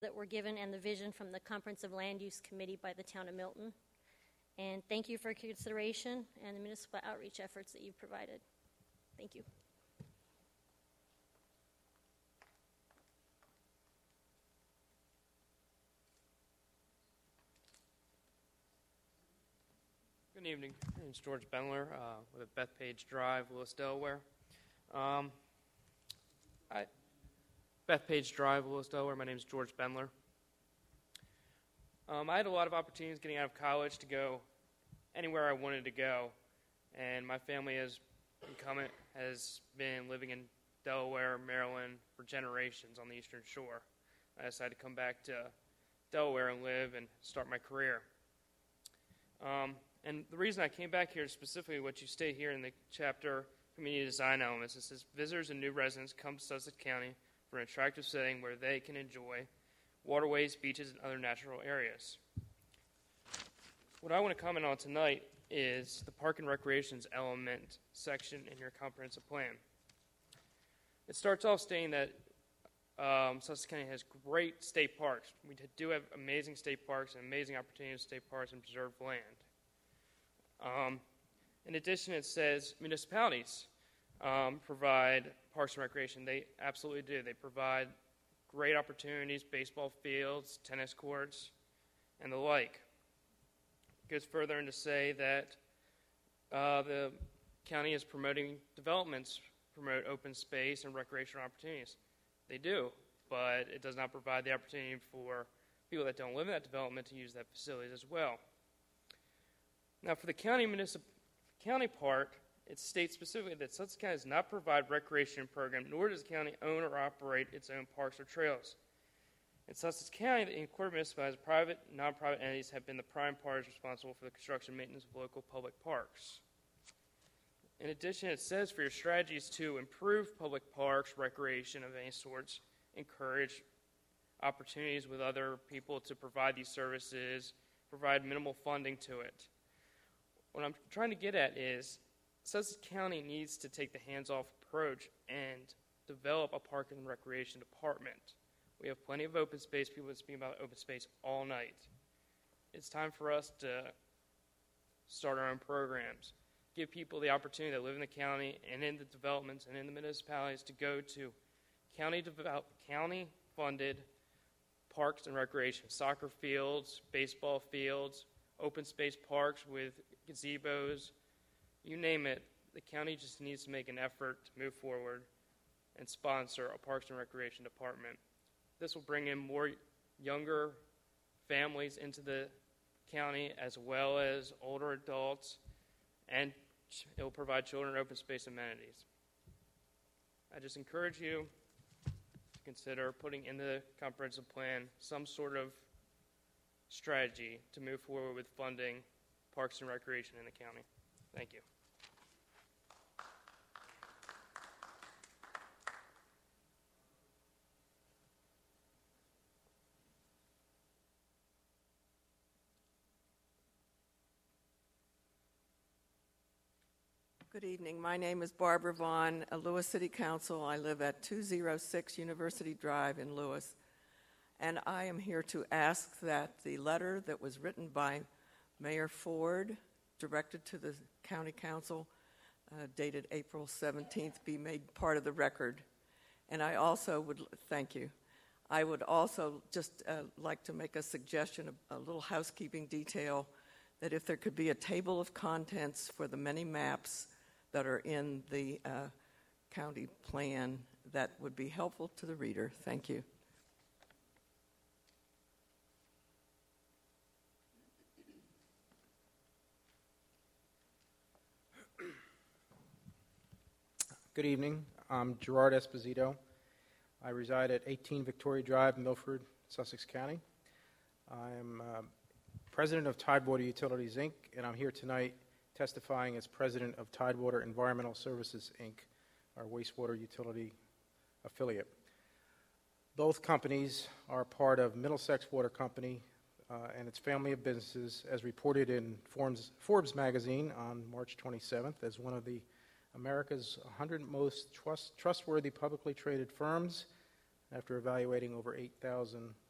that were given and the vision from the Comprehensive Land Use Committee by the town of Milton. And thank you for your consideration and the municipal outreach efforts that you've provided. Thank you. Good evening. My name is George Bendler with Bethpage Drive, Lewis, Delaware. Bethpage Drive, Lewis, Delaware. My name is George Bendler. I had a lot of opportunities getting out of college to go anywhere I wanted to go, and my family has been living in Delaware, Maryland for generations on the Eastern Shore. I decided to come back to Delaware and live and start my career. And the reason I came back here is specifically what you state here in the chapter, Community Design Elements. It says, visitors and new residents come to Sussex County for an attractive setting where they can enjoy waterways, beaches, and other natural areas. What I want to comment on tonight is the Park and Recreations element section in your comprehensive plan. It starts off stating that Sussex County has great state parks. We do have amazing state parks and amazing opportunities in state parks and preserved land. In addition, it says municipalities provide parks and recreation. They absolutely do. They provide great opportunities, baseball fields, tennis courts, and the like. It goes further in to say that the county is promoting developments, promote open space and recreational opportunities. They do, but it does not provide the opportunity for people that don't live in that development to use that facilities as well. Now, for the county part, it states specifically that Sussex County does not provide recreation program, nor does the county own or operate its own parks or trails. In Sussex County, the incorporated municipalities, private and non-private entities have been the prime parties responsible for the construction and maintenance of local public parks. In addition, it says for your strategies to improve public parks, recreation of any sorts, encourage opportunities with other people to provide these services, provide minimal funding to it. What I'm trying to get at is Sussex County needs to take the hands-off approach and develop a park and recreation department. We have plenty of open space. People have been speaking about open space all night. It's time for us to start our own programs, give people the opportunity that live in the county and in the developments and in the municipalities to go to county-funded parks and recreation, soccer fields, baseball fields, open space parks with gazebos, you name it. The county just needs to make an effort to move forward and sponsor a Parks and Recreation department. This will bring in more younger families into the county as well as older adults, and it will provide children open space amenities. I just encourage you to consider putting in the comprehensive plan some sort of strategy to move forward with funding parks and recreation in the county. Thank you. Good evening. My name is Barbara Vaughn, Lewis City Council. I live at 206 University Drive in Lewis. And I am here to ask that the letter that was written by Mayor Ford, directed to the County Council, dated April 17th, be made part of the record. And I also would, thank you. I would also just like to make a suggestion, a little housekeeping detail, that if there could be a table of contents for the many maps that are in the county plan, that would be helpful to the reader. Thank you. Good evening. I'm Gerard Esposito. I reside at 18 Victoria Drive, Milford, Sussex County. I am president of Tidewater Utilities, Inc., and I'm here tonight testifying as president of Tidewater Environmental Services, Inc., our wastewater utility affiliate. Both companies are part of Middlesex Water Company and its family of businesses, as reported in Forbes magazine on March 27th as one of the America's 100 most trustworthy publicly traded firms after evaluating over 8,000